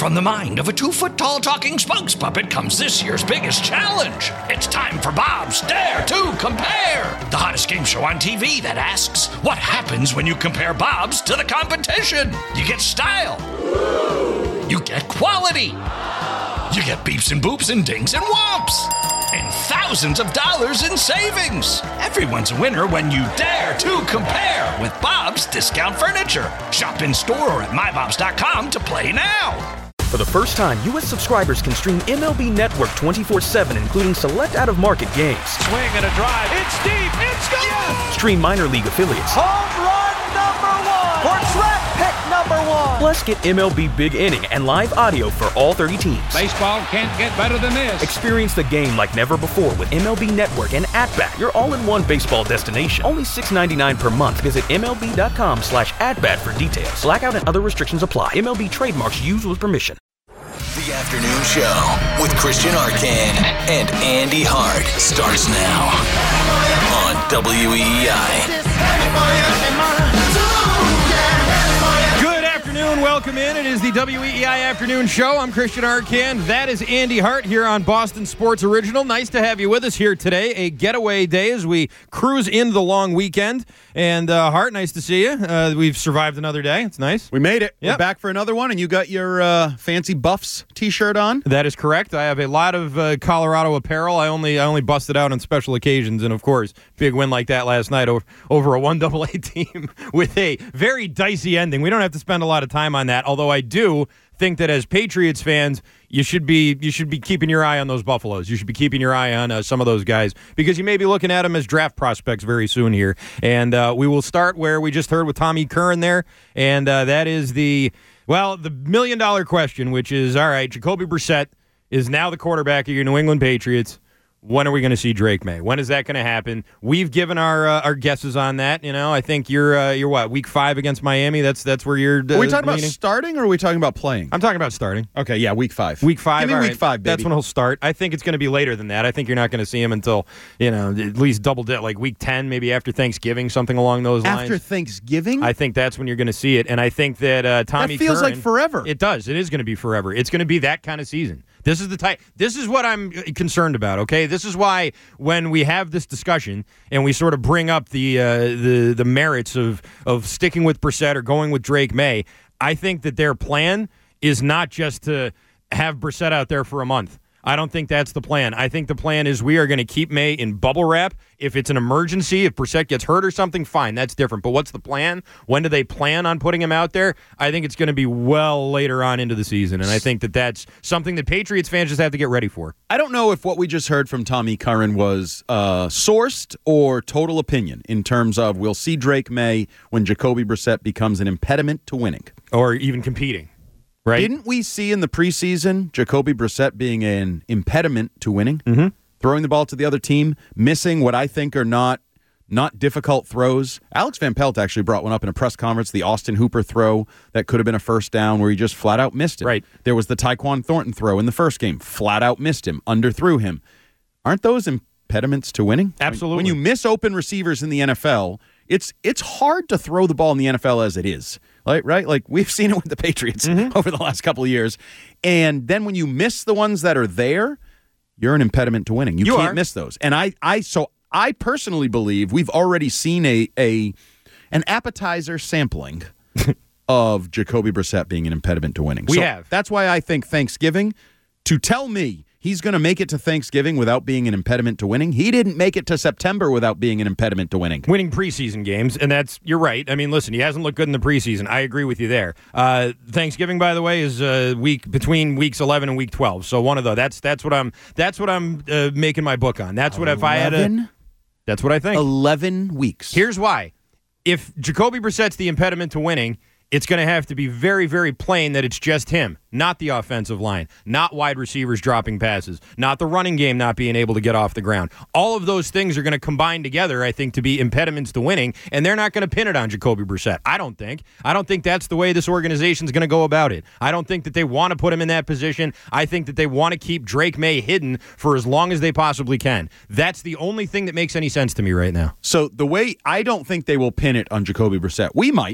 From the mind of a 2-foot-tall talking spokes puppet comes this year's biggest challenge. It's time for Bob's Dare to Compare, the hottest game show on TV that asks, what happens when you compare Bob's to the competition? You get style. You get quality. You get beeps and boops and dings and whomps. And thousands of dollars in savings. Everyone's a winner when you dare to compare with Bob's Discount Furniture. Shop in store or at mybobs.com to play now. For the first time, U.S. subscribers can stream MLB Network 24/7, including select out-of-market games. Swing and a drive. It's deep. It's gone. Yes! Stream minor league affiliates. Home run number 1. Or draft pick number 1. Plus, get MLB Big Inning and live audio for all 30 teams. Baseball can't get better than this. Experience the game like never before with MLB Network and At-Bat, your all-in-one baseball destination. Only $6.99 per month. Visit MLB.com/atbat for details. Blackout and other restrictions apply. MLB trademarks used with permission. The Afternoon Show with Christian Arcand and Andy Hart starts now on WEEI. Good afternoon. Welcome in. It is the WEEI Afternoon Show. I'm Christian Arcand. That is Andy Hart here on Boston Sports Original. Nice to have you with us here today. A getaway day as we cruise into the long weekend. And Hart, nice to see you. We've survived another day. It's nice. We made it. Yep. We're back for another one, and you got your fancy Buffs T-shirt on. That is correct. I have a lot of Colorado apparel. I only bust it out on special occasions, and of course, big win like that last night over a 1AA team with a very dicey ending. We don't have to spend a lot of time on that, although I do think that as Patriots fans, you should be keeping your eye on those Buffaloes. You should be keeping your eye on some of those guys because you may be looking at them as draft prospects very soon here. And we will start where we just heard with Tommy Curran there, and that is the million-dollar question, which is, all right, Jacoby Brissett is now the quarterback of your New England Patriots. When are we going to see Drake May? When is that going to happen? We've given our guesses on that. You know, I think you're what, week 5 against Miami? That's where you're. Are we talking about starting or are we talking about playing? I'm talking about starting. Okay, yeah, week 5. Week 5. Give me week 5, baby. That's when he'll start. I think it's going to be later than that. I think you're not going to see him until at least like week 10, maybe after Thanksgiving, something along those lines. After Thanksgiving? I think that's when you're going to see it, and I think that Tommy. That feels Curran, like forever. It does. It is going to be forever. It's going to be that kind of season. This is the type. This is what I'm concerned about. Okay, this is why when we have this discussion and we sort of bring up the merits of sticking with Brissett or going with Drake May, I think that their plan is not just to have Brissett out there for a month. I don't think that's the plan. I think the plan is we are going to keep May in bubble wrap. If it's an emergency, if Brissett gets hurt or something, fine, that's different. But what's the plan? When do they plan on putting him out there? I think it's going to be well later on into the season, and I think that that's something that Patriots fans just have to get ready for. I don't know if what we just heard from Tommy Curran was sourced or total opinion in terms of we'll see Drake May when Jacoby Brissett becomes an impediment to winning. Or even competing. Right. Didn't we see in the preseason Jacoby Brissett being an impediment to winning? Mm-hmm. Throwing the ball to the other team, missing what I think are not difficult throws. Alex Van Pelt actually brought one up in a press conference, the Austin Hooper throw that could have been a first down where he just flat out missed him. Right. There was the Tyquan Thornton throw in the first game, flat out missed him, underthrew him. Aren't those impediments to winning? Absolutely. When you miss open receivers in the NFL, it's hard to throw the ball in the NFL as it is. Right? Like, we've seen it with the Patriots over the last couple of years. And then when you miss the ones that are there, you're an impediment to winning. You can't miss those. And I personally believe we've already seen an appetizer sampling of Jacoby Brissett being an impediment to winning. We have. That's why I think Thanksgiving, to tell me he's going to make it to Thanksgiving without being an impediment to winning. He didn't make it to September without being an impediment to winning. Winning preseason games, and you're right. I mean, listen, he hasn't looked good in the preseason. I agree with you there. Thanksgiving, by the way, is week between weeks 11 and week 12. So one of those. That's what I'm making my book on. That's what 11? If I had a. That's what I think. 11 weeks. Here's why. If Jacoby Brissett's the impediment to winning, it's going to have to be very, very plain that it's just him, not the offensive line, not wide receivers dropping passes, not the running game not being able to get off the ground. All of those things are going to combine together, I think, to be impediments to winning, and they're not going to pin it on Jacoby Brissett. I don't think that's the way this organization's going to go about it. I don't think that they want to put him in that position. I think that they want to keep Drake May hidden for as long as they possibly can. That's the only thing that makes any sense to me right now. So the way I don't think they will pin it on Jacoby Brissett. We might.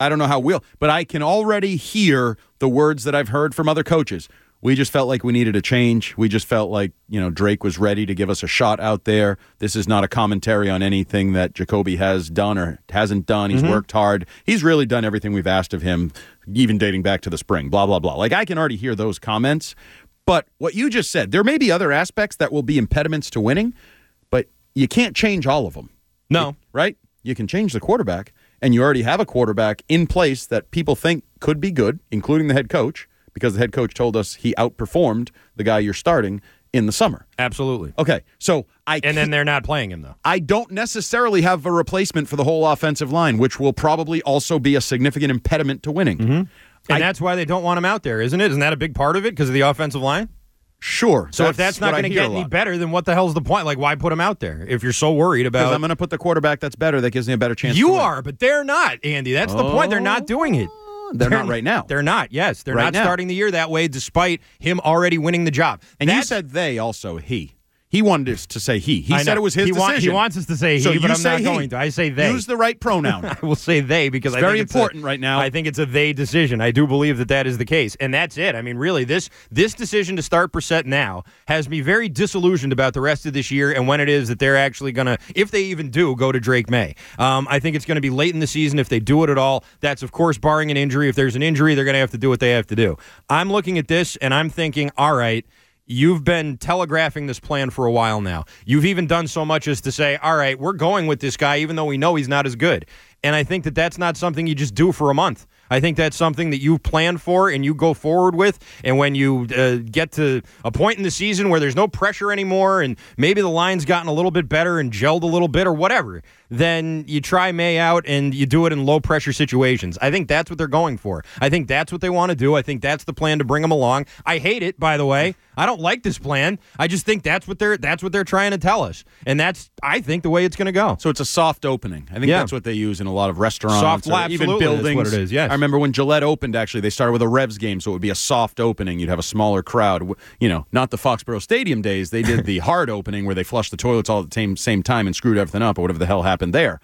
I don't know how we'll, but I can already hear the words that I've heard from other coaches. We just felt like we needed a change. We just felt like, Drake was ready to give us a shot out there. This is not a commentary on anything that Jacoby has done or hasn't done. He's worked hard. He's really done everything we've asked of him, even dating back to the spring, blah, blah, blah. Like, I can already hear those comments. But what you just said, there may be other aspects that will be impediments to winning, but you can't change all of them. No. Right? You can change the quarterback, and you already have a quarterback in place that people think could be good, including the head coach, because the head coach told us he outperformed the guy you're starting in the summer. Absolutely. Okay, so And then they're not playing him, though. I don't necessarily have a replacement for the whole offensive line, which will probably also be a significant impediment to winning. And that's why they don't want him out there, isn't it? Isn't that a big part of it because of the offensive line? Sure. So if that's not going to get any better, then what the hell's the point? Like, why put him out there if you're so worried about? Because I'm going to put the quarterback that's better that gives me a better chance. You to win. are, but they're not, Andy. That's the point. They're not doing it. They're not right now. They're not, yes. They're Right not now. starting the year that way despite him already winning the job. And you said they also, he. He wanted us to say he. He I said know. it was his decision. He wants us to say So he, but you I'm say not he. going to. I say they. Use the right pronoun. I will say they because It's I very think it's important right now. I think it's a they decision. I do believe that is the case, and that's it. I mean, really, this decision to start Brissett now has me very disillusioned about the rest of this year and when it is that they're actually going to, if they even do, go to Drake May. I think it's going to be late in the season if they do it at all. That's, of course, barring an injury. If there's an injury, they're going to have to do what they have to do. I'm looking at this, and I'm thinking, all right, you've been telegraphing this plan for a while now. You've even done so much as to say, all right, we're going with this guy even though we know he's not as good. And I think that that's not something you just do for a month. I think that's something that you've planned for and you go forward with. And when you get to a point in the season where there's no pressure anymore and maybe the line's gotten a little bit better and gelled a little bit or whatever, then you try May out and you do it in low-pressure situations. I think that's what they're going for. I think that's what they want to do. I think that's the plan to bring them along. I hate it, by the way. I don't like this plan. I just think that's what they're trying to tell us. And that's, I think, the way it's going to go. So it's a soft opening. I think that's what they use in a lot of restaurants soft, or even absolutely, buildings. that's what it is, yes. I remember when Gillette opened, actually, they started with a Revs game, so it would be a soft opening. You'd have a smaller crowd. Not the Foxborough Stadium days. They did the hard opening where they flushed the toilets all at the same time and screwed everything up or whatever the hell happened there.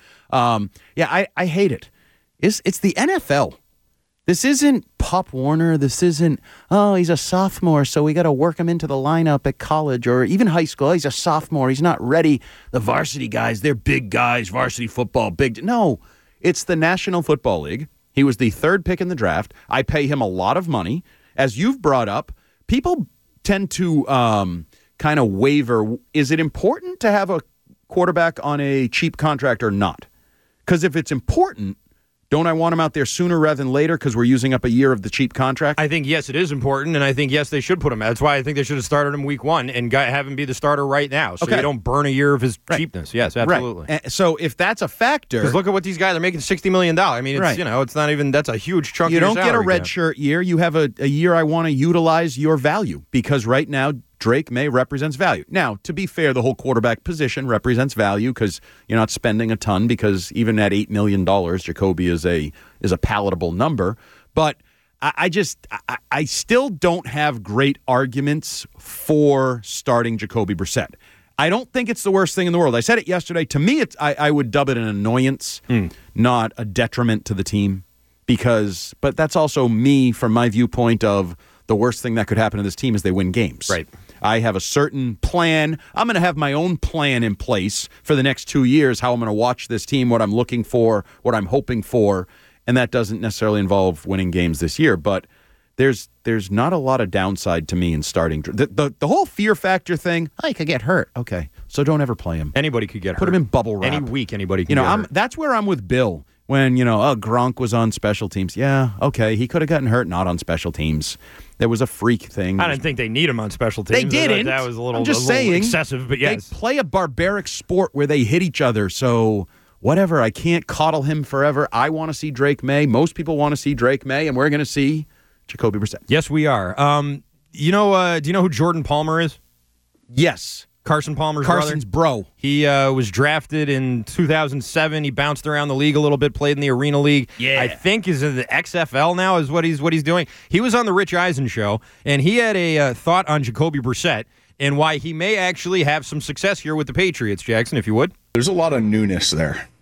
I hate it. It's the NFL. This isn't Pop Warner. This isn't, he's a sophomore, so we got to work him into the lineup at college or even high school. He's a sophomore. He's not ready. The varsity guys, they're big guys. Varsity football, big. No, it's the National Football League. He was the third pick in the draft. I pay him a lot of money. As you've brought up, people tend to kind of waver. Is it important to have a quarterback on a cheap contract or not? Because if it's important, don't I want him out there sooner rather than later because we're using up a year of the cheap contract? I think, yes, it is important, and I think, yes, they should put him. That's why I think they should have started him week one and have him be the starter right now so you don't burn a year of his cheapness. Yes, absolutely. Right. So if that's a factor... Because look at what these guys are making, $60 million. I mean, it's, it's not even, that's a huge chunk of your salary. You don't get a red shirt year. You have a year I want to utilize your value because right now Drake May represents value. Now, to be fair, the whole quarterback position represents value because you're not spending a ton because even at $8 million, Jacoby is a palatable number. But I still don't have great arguments for starting Jacoby Brissett. I don't think it's the worst thing in the world. I said it yesterday. To me, I would dub it an annoyance, not a detriment to the team. But that's also me from my viewpoint of the worst thing that could happen to this team is they win games. Right. I have a certain plan. I'm going to have my own plan in place for the next 2 years, how I'm going to watch this team, what I'm looking for, what I'm hoping for, and that doesn't necessarily involve winning games this year. But there's not a lot of downside to me in starting. The whole fear factor thing, he could get hurt. Okay, so don't ever play him. Anybody could get hurt. Put him in bubble wrap. Any week, anybody can get hurt. That's where I'm with Bill. When, Gronk was on special teams. Yeah, okay, he could have gotten hurt not on special teams. There was a freak thing. I didn't think they need him on special teams. They didn't. That was a little, I'm just little saying, excessive, but yes. They play a barbaric sport where they hit each other, so whatever. I can't coddle him forever. I want to see Drake May. Most people want to see Drake May, and we're going to see Jacoby Brissett. Yes, we are. Do you know who Jordan Palmer is? Yes. Carson Palmer's bro. He was drafted in 2007. He bounced around the league a little bit, played in the Arena League. Yeah. I think is in the XFL now is what he's doing. He was on the Rich Eisen show, and he had a thought on Jacoby Brissett and why he may actually have some success here with the Patriots, Jackson, if you would. There's a lot of newness there.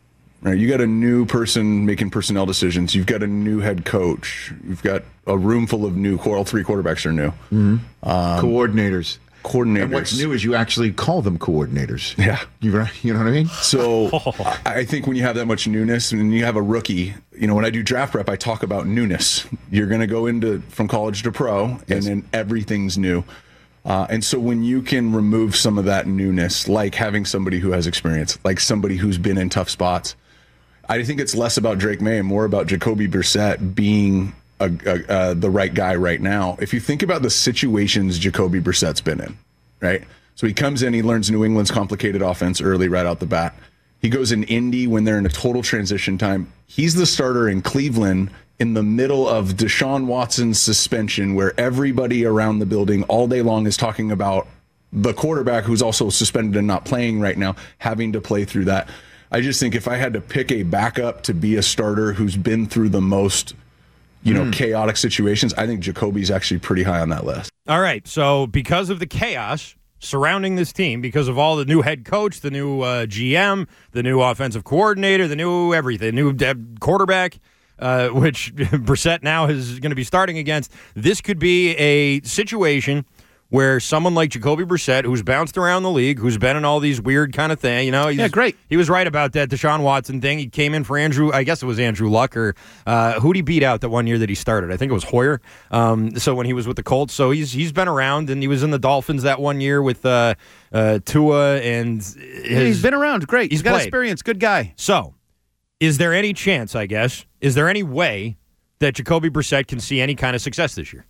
Right? You got a new person making personnel decisions. You've got a new head coach. You've got a room full of new. All 3 quarterbacks are new. Coordinators. And what's new is you actually call them coordinators. Yeah. You know what I mean? So I think when you have that much newness and you have a rookie, when I do draft prep, I talk about newness. You're going to go from college to pro, and then everything's new. And so when you can remove some of that newness, like having somebody who has experience, like somebody who's been in tough spots, I think it's less about Drake May and more about Jacoby Brissett being the right guy right now. If you think about the situations Jacoby Brissett's been in, right? So he comes in, he learns New England's complicated offense early, right out the bat. He goes in Indy when they're in a total transition time. He's the starter in Cleveland in the middle of Deshaun Watson's suspension, where everybody around the building all day long is talking about the quarterback who's also suspended and not playing right now, having to play through that. I just think if I had to pick a backup to be a starter who's been through the most chaotic situations, I think Jacoby's actually pretty high on that list. All right, so because of the chaos surrounding this team, because of all the new head coach, the new GM, the new offensive coordinator, the new everything, new quarterback, which Brissett now is going to be starting against, this could be a situation where someone like Jacoby Brissett, who's bounced around the league, who's been in all these weird kind of things, great. He was right about that Deshaun Watson thing. He came in for Andrew Luck, or who'd he beat out that one year that he started? I think it was Hoyer. So when he was with the Colts, so he's been around, and he was in the Dolphins that one year with Tua, and he's been around. Great. He's got played. Experience. Good guy. So, is there any chance? Is there any way that Jacoby Brissett can see any kind of success this year?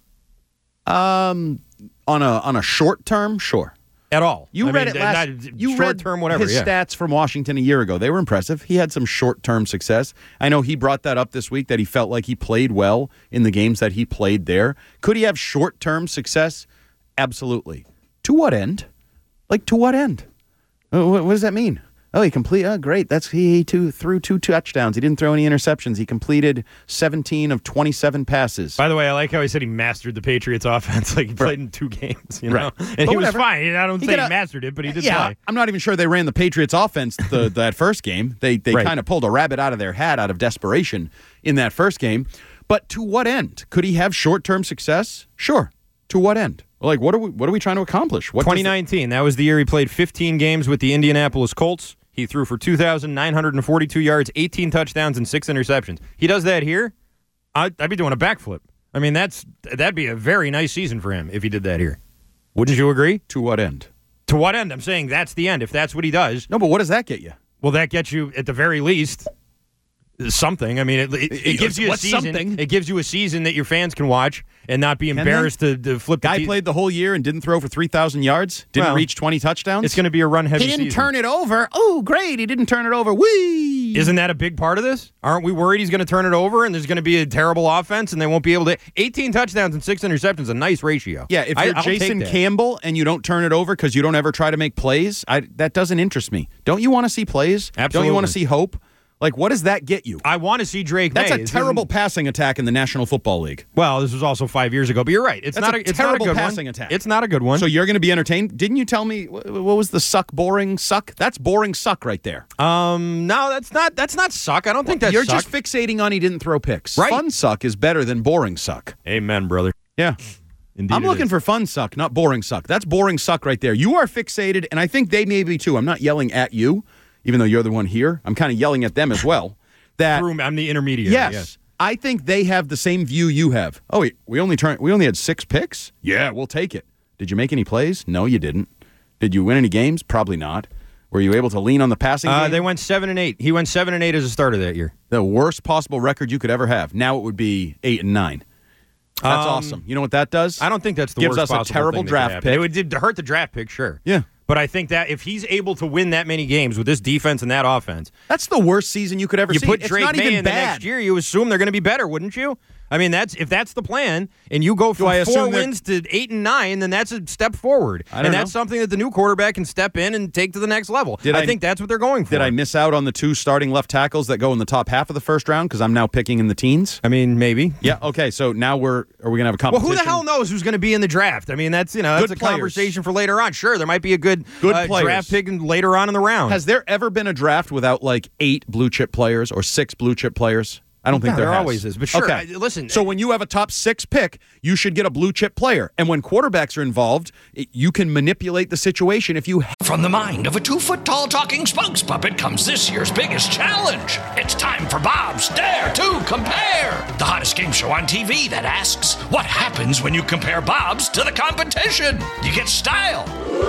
On a short term, sure. At all. You read short-term, whatever, his stats from Washington a year ago. They were impressive. He had some short-term success. I know he brought that up this week, that he felt like he played well in the games that he played there. Could he have short-term success? Absolutely. To what end? Like, to what end? What does that mean? Oh, he completed. Oh, great. He threw 2 touchdowns. He didn't throw any interceptions. He completed 17 of 27 passes. By the way, I like how he said he mastered the Patriots offense. Like, he played in 2 games, Right. And he was fine. I don't say he mastered it, but he did play. I'm not even sure they ran the Patriots offense that first game. They kind of pulled a rabbit out of their hat out of desperation in that first game. But to what end? Could he have short-term success? Sure. To what end? Like, what are we trying to accomplish? 2019, that was the year he played 15 games with the Indianapolis Colts. He threw for 2,942 yards, 18 touchdowns, and 6 interceptions. He does that here, I'd be doing a backflip. I mean, that'd be a very nice season for him if he did that here. Wouldn't you agree? To what end? To what end? I'm saying that's the end, if that's what he does. No, but what does that get you? Well, that gets you, at the very least, something. I mean, it gives you a season. Something? It gives you a season that your fans can watch and not be embarrassed to flip. Guy played the whole year and didn't throw for 3,000 yards. Didn't reach 20 touchdowns. It's going to be a run-heavy season. He didn't season. turn it over. Oh, great! He didn't turn it over. Whee! Isn't that a big part of this? Aren't we worried he's going to turn it over and there's going to be a terrible offense and they won't be able to? 18 touchdowns and 6 interceptions, a nice ratio. Yeah, if you're Jason Campbell and you don't turn it over because you don't ever try to make plays, that doesn't interest me. Don't you want to see plays? Absolutely. Don't you want to see hope? Like, what does that get you? I want to see Drake May. That's a terrible passing attack in the National Football League. Well, this was also 5 years ago, but you're right. It's not a terrible good passing one. attack. It's not a good one. So you're going to be entertained? Didn't you tell me what was the boring suck? That's boring suck right there. No, that's not suck. I don't think that's You're suck. just fixating on he didn't throw picks. Right. Fun suck is better than boring suck. Amen, brother. Yeah. Indeed, I'm looking for fun suck, not boring suck. That's boring suck right there. You are fixated, and I think they may be too. I'm not yelling at you, even though you're the one here. I'm kind of yelling at them as well. I'm the intermediary. Yes. I think they have the same view you have. Oh, wait, we only had 6 picks? Yeah, we'll take it. Did you make any plays? No, you didn't. Did you win any games? Probably not. Were you able to lean on the passing game? They went 7-8. He went 7-8 as a starter that year. The worst possible record you could ever have. Now it would be 8-9. That's awesome. You know what that does? I don't think that's the Gives worst us a possible terrible thing draft pick. It would hurt the draft pick, sure. Yeah. But I think that if he's able to win that many games with this defense and that offense, that's the worst season you could ever see. You put It's Drake not May even in the bad. next year, you assume they're going to be better, wouldn't you? I mean, if that's the plan, and you go from 4 wins to 8 and 9, then that's a step forward. That's something that the new quarterback can step in and take to the next level. I think that's what they're going for. Did I miss out on the 2 starting left tackles that go in the top half of the first round because I'm now picking in the teens? I mean, maybe. Yeah. Okay. So now are we going to have a competition? Well, who the hell knows who's going to be in the draft? I mean, that's a conversation for later on. Sure, there might be a good draft pick later on in the round. Has there ever been a draft without like 8 blue chip players or 6 blue chip players? I don't think there always is, but sure. Okay. Listen. So when you have a top 6 pick, you should get a blue chip player. And when quarterbacks are involved, you can manipulate the situation if you. From the mind of a 2-foot-tall talking spokes puppet comes this year's biggest challenge. It's time for Bob's Dare to Compare, the hottest game show on TV that asks, what happens when you compare Bob's to the competition? You get style.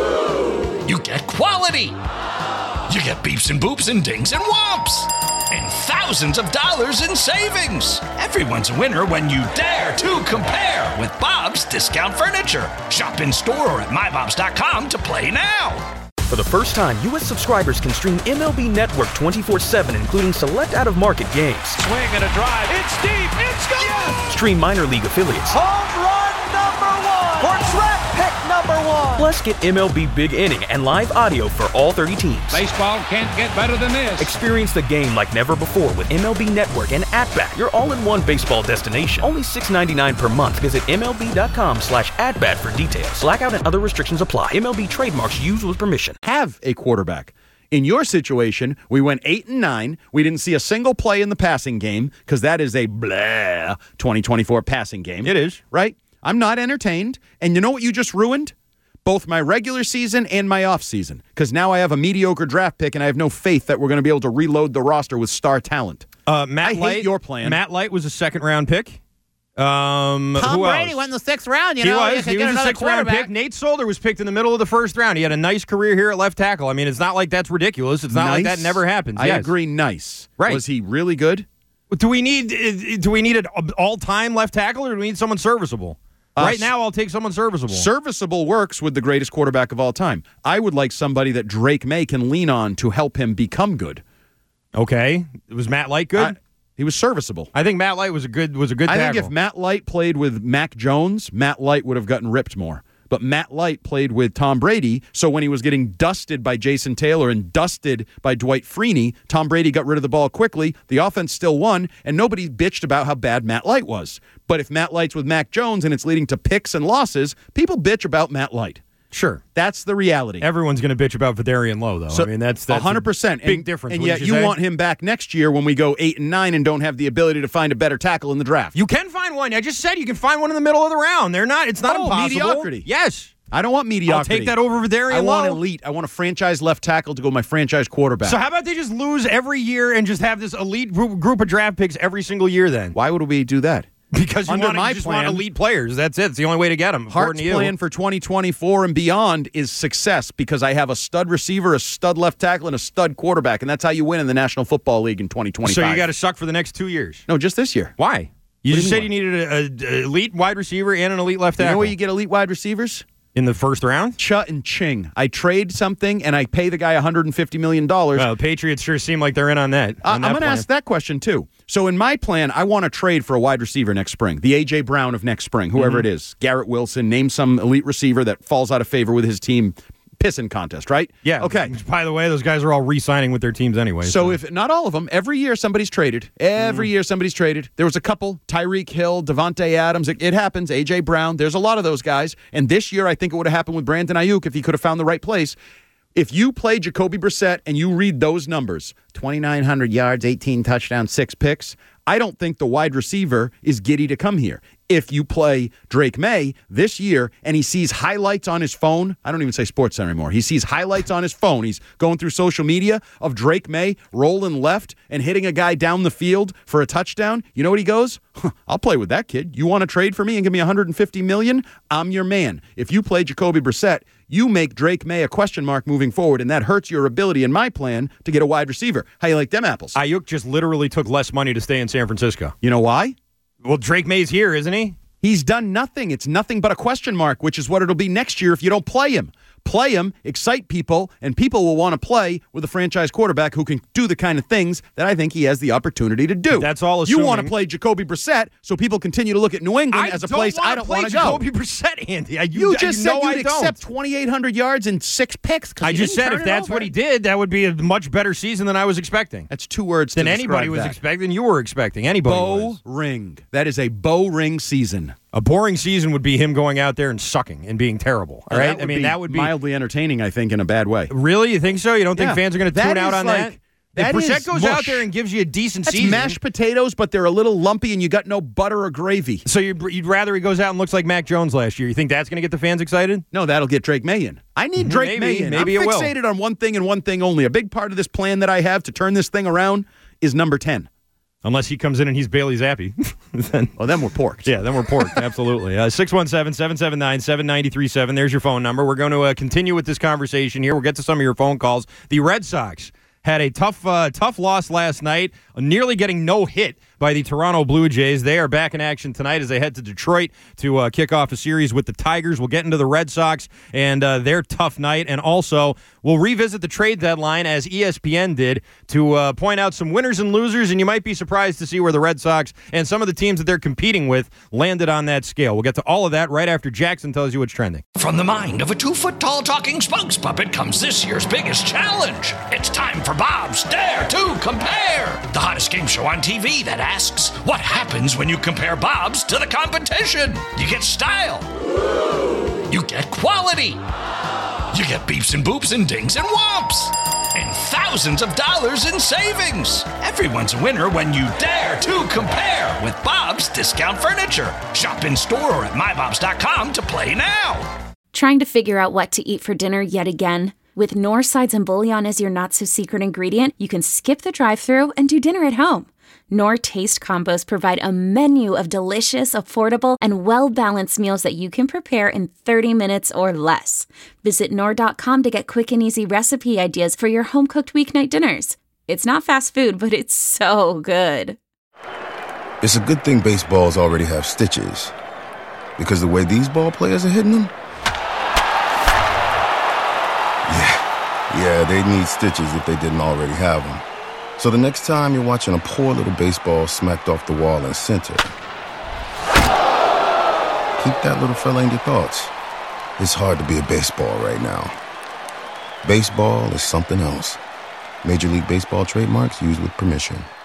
You get quality. You get beeps and boops and dings and whomps. And thousands of dollars in savings. Everyone's a winner when you dare to compare with Bob's Discount Furniture. Shop in store or at mybobs.com to play now. For the first time, U.S. subscribers can stream MLB Network 24/7, including select out-of-market games. Swing and a drive. It's deep. It's gone. Yes. Stream minor league affiliates. Home run number 1. For track pick number 1. Plus, get MLB Big Inning and live audio for all 30 teams. Baseball can't get better than this. Experience the game like never before with MLB Network and At-Bat, your all-in-one baseball destination. Only $6.99 per month. Visit MLB.com/at-bat for details. Blackout and other restrictions apply. MLB trademarks used with permission. Have a quarterback. In your situation, we went 8 and 9. We didn't see a single play in the passing game because that is a 2024 passing game. It is. Right? I'm not entertained. And you know what you just ruined? Both my regular season and my off season. Because now I have a mediocre draft pick and I have no faith that we're going to be able to reload the roster with star talent. I hate your plan. Matt Light was a second-round pick. Tom Brady went in the 6th round. He was a 6th-round pick. Nate Solder was picked in the middle of the 1st round. He had a nice career here at left tackle. I mean, it's not like that's ridiculous. It's not like that never happens. I agree. Nice. Right. Was he really good? Do we need an all-time left tackle, or do we need someone serviceable? Right now, I'll take someone serviceable. Serviceable works with the greatest quarterback of all time. I would like somebody that Drake May can lean on to help him become good. Okay. Was Matt Light good? He was serviceable. I think Matt Light was a good tackle. I think if Matt Light played with Mac Jones, Matt Light would have gotten ripped more. But Matt Light played with Tom Brady, so when he was getting dusted by Jason Taylor and dusted by Dwight Freeney, Tom Brady got rid of the ball quickly, the offense still won, and nobody bitched about how bad Matt Light was. But if Matt Light's with Mac Jones and it's leading to picks and losses, people bitch about Matt Light. Sure. That's the reality. Everyone's going to bitch about Vidarian Lowe, though. So, I mean, that's 100%. Big difference. And yet you want him back next year when we go 8 and 9 and don't have the ability to find a better tackle in the draft. You can find one. I just said you can find one in the middle of the round. It's not impossible. Mediocrity. Yes. I don't want mediocrity. I'll take that over Vidarian Lowe. I want elite. I want a franchise left tackle to go my franchise quarterback. So how about they just lose every year and just have this elite group of draft picks every single year then? Why would we do that? Because you just want elite players. That's it. It's the only way to get them. Hart's plan for 2024 and beyond is success because I have a stud receiver, a stud left tackle, and a stud quarterback, and that's how you win in the National Football League in 2025. So you got to suck for the next 2 years? No, just this year. Why? You just said you needed an elite wide receiver and an elite left tackle. You know where you get elite wide receivers? In the 1st round? Chut and Ching. I trade something and I pay the guy $150 million. Well, the Patriots sure seem like they're in on that. I'm going to ask that question, too. So in my plan, I want to trade for a wide receiver next spring. The A.J. Brown of next spring, whoever it is. Garrett Wilson, name some elite receiver that falls out of favor with his team. Pissing contest, right? Yeah. Okay. By the way, those guys are all re-signing with their teams anyway. So if not all of them, every year somebody's traded. Every year somebody's traded. There was a couple, Tyreek Hill, Devontae Adams. It happens. A.J. Brown. There's a lot of those guys. And this year I think it would have happened with Brandon Ayuk if he could have found the right place. If you play Jacoby Brissett and you read those numbers, 2,900 yards, 18 touchdowns, 6 picks, I don't think the wide receiver is giddy to come here. If you play Drake May this year and he sees highlights on his phone, I don't even say SportsCenter anymore. He sees highlights on his phone. He's going through social media of Drake May rolling left and hitting a guy down the field for a touchdown. You know what he goes? I'll play with that kid. You want to trade for me and give me $150 million? I'm your man. If you play Jacoby Brissett, you make Drake May a question mark moving forward, and that hurts your ability in my plan to get a wide receiver. How you like them apples? Ayuk just literally took less money to stay in San Francisco. You know why? Well, Drake May's here, isn't he? He's done nothing. It's nothing but a question mark, which is what it'll be next year if you don't play him. Play him, excite people, and people will want to play with a franchise quarterback who can do the kind of things that I think he has the opportunity to do. That's all assuming. You want to play Jacoby Brissett so people continue to look at New England as a place I don't want to go. Jacoby Brissett, Andy. You just said you'd accept 2,800 yards and 6 picks. I just said if that's what he did, that would be a much better season than I was expecting. That's 2 words than anybody was expecting. You were expecting. Anybody was. Bow ring. That is a bow ring season. A boring season would be him going out there and sucking and being terrible. All right, that would be mildly entertaining. I think in a bad way. Really, you think so? You don't think fans are going to tune out on that? If Brissett goes mush. out there and gives you a decent That's season, mashed potatoes, but they're a little lumpy, and you got no butter or gravy. So you'd rather he goes out and looks like Mac Jones last year? You think that's going to get the fans excited? No, that'll get Drake May in. I need Drake May in. Maybe I'm it will. fixated on one thing and one thing only. A big part of this plan that I have to turn this thing around is number 10. Unless he comes in and he's Bailey Zappi. then we're porked. Yeah, then we're porked. Absolutely. 617-779-7937. There's your phone number. We're going to continue with this conversation here. We'll get to some of your phone calls. The Red Sox had a tough loss last night, nearly getting no hit by the Toronto Blue Jays. They are back in action tonight as they head to Detroit to kick off a series with the Tigers. We'll get into the Red Sox and their tough night, and also we'll revisit the trade deadline as ESPN did to point out some winners and losers, and you might be surprised to see where the Red Sox and some of the teams that they're competing with landed on that scale. We'll get to all of that right after Jackson tells you what's trending. From the mind of a 2-foot-tall talking spokes puppet comes this year's biggest challenge. It's time for Bob's Dare to Compare, the hottest game show on TV that asks, what happens when you compare Bob's to the competition? You get style. You get quality. You get beeps and boops and dings and whomps. And thousands of dollars in savings. Everyone's a winner when you dare to compare with Bob's Discount Furniture. Shop in store or at mybobs.com to play now. Trying to figure out what to eat for dinner yet again? With Knorr Sides and Bouillon as your not-so-secret ingredient, you can skip the drive-thru and do dinner at home. Knorr Taste Combos provide a menu of delicious, affordable, and well-balanced meals that you can prepare in 30 minutes or less. Visit Knorr.com to get quick and easy recipe ideas for your home-cooked weeknight dinners. It's not fast food, but it's so good. It's a good thing baseballs already have stitches, because the way these ball players are hitting them, yeah, they need stitches if they didn't already have them. So the next time you're watching a poor little baseball smacked off the wall in center, keep that little fella in your thoughts. It's hard to be a baseball right now. Baseball is something else. Major League Baseball trademarks used with permission.